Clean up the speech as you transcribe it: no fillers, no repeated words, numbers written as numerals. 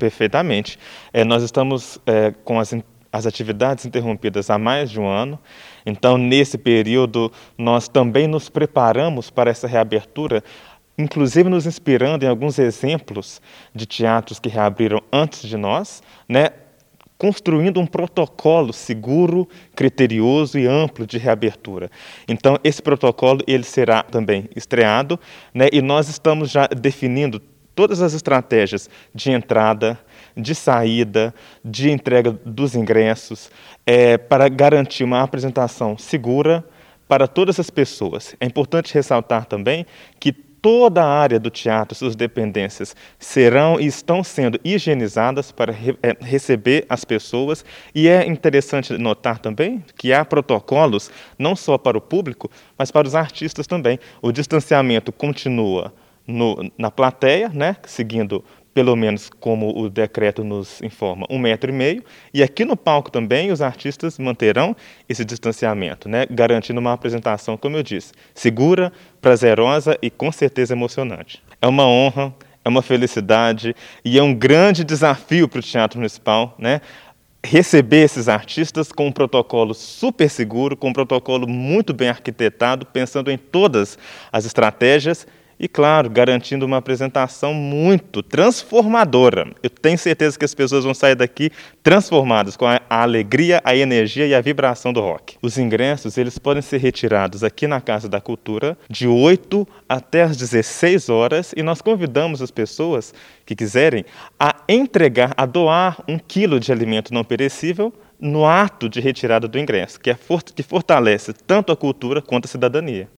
Perfeitamente. Nós estamos com as atividades interrompidas há mais de um ano, então nesse período nós também nos preparamos para essa reabertura, inclusive nos inspirando em alguns exemplos de teatros que reabriram antes de nós, né? Construindo um protocolo seguro, criterioso e amplo de reabertura. Então, esse protocolo ele será também estreado, né? E nós estamos já definindo todas as estratégias de entrada, de saída, de entrega dos ingressos, para garantir uma apresentação segura para todas as pessoas. É importante ressaltar também que toda a área do teatro, suas dependências, serão e estão sendo higienizadas para receber as pessoas. E é interessante notar também que há protocolos não só para o público, mas para os artistas também. O distanciamento continua na plateia, né, seguindo pelo menos como o decreto nos informa, 1,5 metro, e aqui no palco também os artistas manterão esse distanciamento, né, garantindo uma apresentação, como eu disse, segura, prazerosa e com certeza emocionante. É uma honra, é uma felicidade e é um grande desafio para o Teatro Municipal, né, receber esses artistas com um protocolo super seguro, com um protocolo muito bem arquitetado, pensando em todas as estratégias e, claro, garantindo uma apresentação muito transformadora. Eu tenho certeza que as pessoas vão sair daqui transformadas com a alegria, a energia e a vibração do rock. Os ingressos eles podem ser retirados aqui na Casa da Cultura de 8 até as 16 horas e nós convidamos as pessoas que quiserem a entregar, a doar 1 quilo de alimento não perecível no ato de retirada do ingresso, que fortalece tanto a cultura quanto a cidadania.